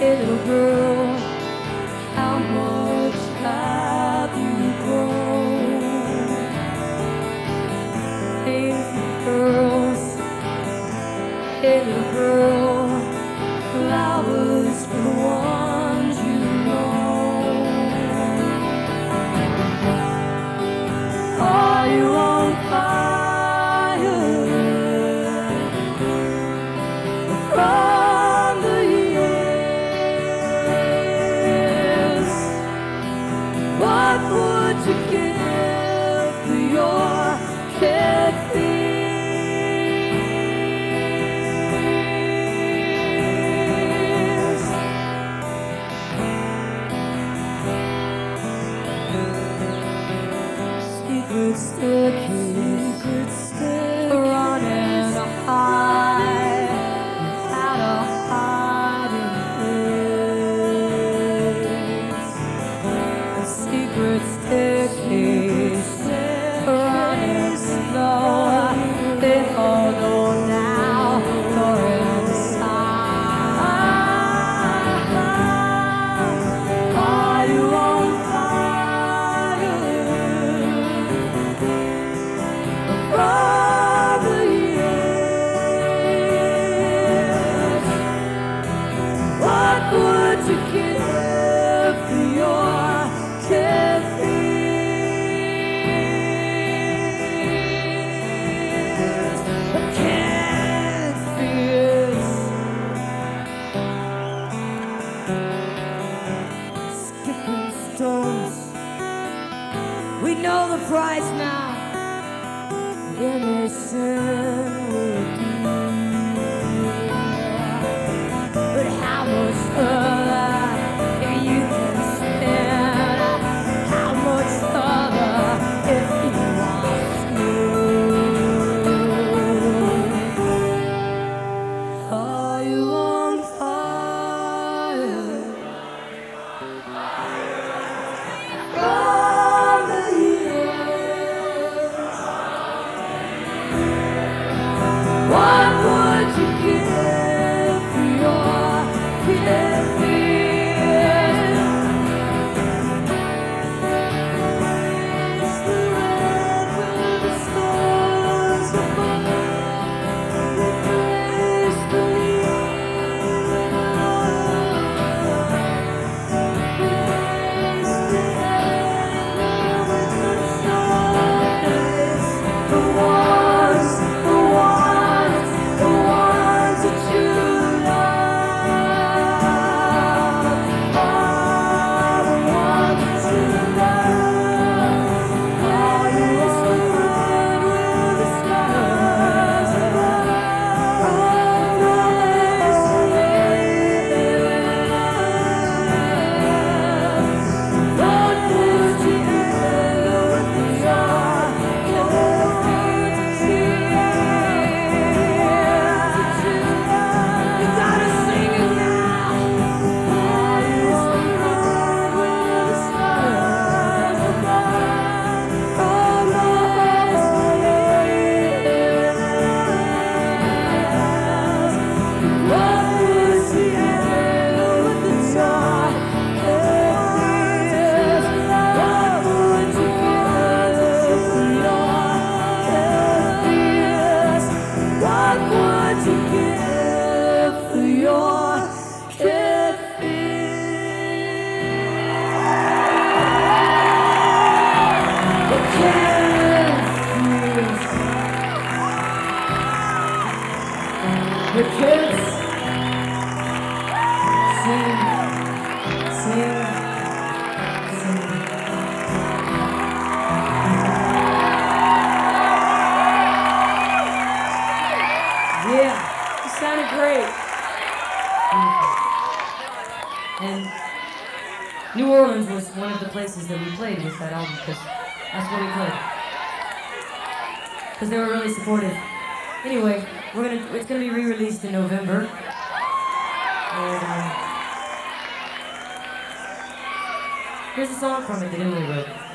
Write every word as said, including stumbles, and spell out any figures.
little girl, how much have you grown? Hey, girls, hey, little girl, flowers for the ones you know. Are you on fire from the years? What would you give for your kid fears? Secret staircase, secret staircase, running a high, had a hiding place. A secret staircase, running slow. They all know now you're inside. Are you on fire from the years? What would you give for your kid fears? A kid fears. Skipping stones, we know the price now. Innocent would do. But how much further if you can spin? How much further if you are smooth? Are you on fire from the years? What would you give for your kid fears? It's the red with the stars above. Replace the leaves with love. Replace the anger with the softness. The ones, the ones, the ones that you love are the ones that you love. Are you sleeping with the stars above? Replace the leaves with love. What would you do with the dark? You gotta sing it now. Are you sleeping with the stars above? Replace the leaves with love. What would you do with the dark? What would you give for your fears? What would you give for your kid fears? The kid fears. The kids sing, sing, sing. Yeah, you sounded great. And New Orleans was one of the places that we played with that album because that's where we played. Because they were really supportive. Anyway, we're gonna it's gonna be re-released in November. And um, here's a song from it that Emily wrote.